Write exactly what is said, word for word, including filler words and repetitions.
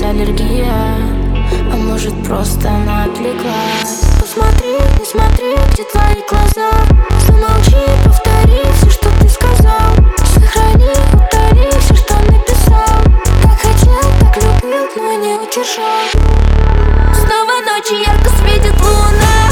аллергия, а может просто она отвлеклась. Посмотри, не смотри, где твои глаза. Замолчи, повтори все, что ты сказал. Сохрани, удали все, что написал. Так хотел, так любил, но не удержал. Снова ночью ярко светит луна.